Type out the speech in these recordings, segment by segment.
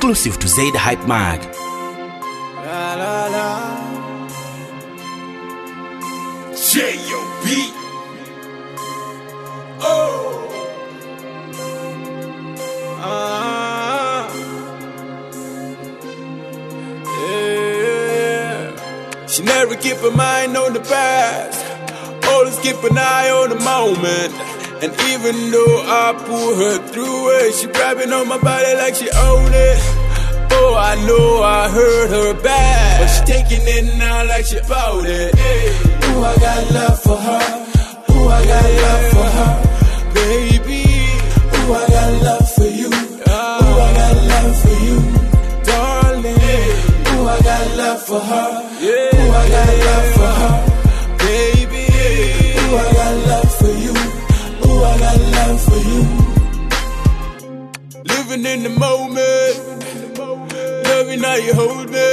Exclusive to Zaid Hype Mag. La la la. J.O.B. Oh. Yeah. She never keep her mind on the past, always keep an eye on the moment. And even though I pull her through it, she grabbing on my body like she own it. Oh, I know I hurt her bad, but she taking it now like she bought it. Ooh, I got love for her. Ooh, I got love for her, baby. Ooh, I got love for you. Ooh, I got love for you, darling. Ooh, I got love for her. Ooh, I got love for her, baby. Ooh, I got love for you. Ooh, I got love for you. Living in the moment, loving how you hold me.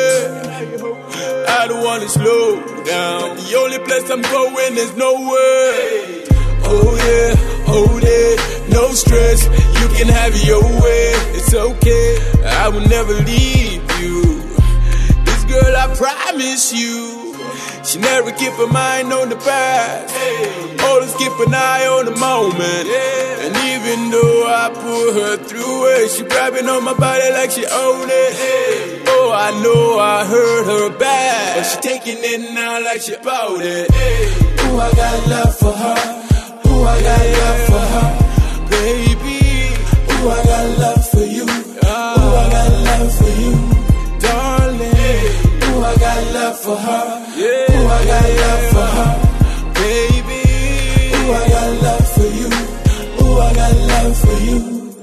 I don't wanna slow down. The only place I'm going is nowhere. Oh yeah, hold it, no stress. You can have it your way. It's okay, I will never leave you. This girl, I promise you. She never keep her mind on the past, always keep an eye on the moment. And even though I pull her through it, she grabbing on my body like she own it. Oh, I know I hurt her bad, but she taking it now like she bought it. Ooh, I got love for her. Ooh, I got love for her, baby. Ooh, I got love for you. Ooh, I got love for you, darling. Ooh, I got love for her. Ooh, I got love for her, baby. Ooh, I got love for you. Ooh, I got love for you.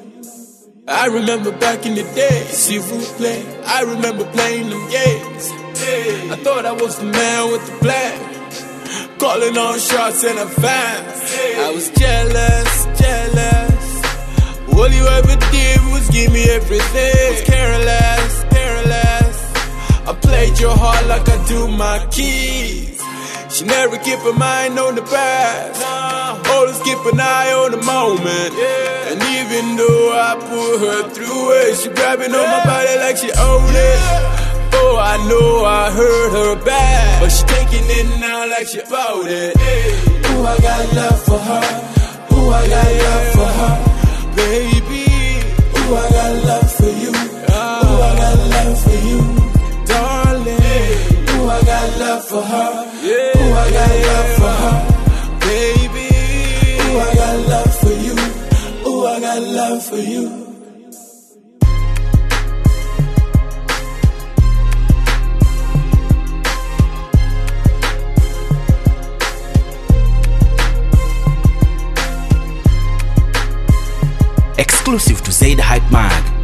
I remember back in the day, s'il vous plaît. I remember playing them games. I thought I was the man with the plan, calling on shots in advance. I was jealous. All you ever did was give me everything. Was careless. I played your heart like I do my keys. She never keep her mind on the past, always keep an eye on the moment. And even though I pull her through it, she grabbing on my body like she own it. Oh, I know I hurt her bad, but she taking it now like she bought it. Ooh, I got love for her. Ooh, I got love for her, baby. Ooh, I got love for you. Ooh, I got love for you, darling. Ooh, I got love for her. Ooh, I got love for her, baby. Ooh, I got love for you. Ooh, I got love for you. Exclusive to Zaid Hype Mag.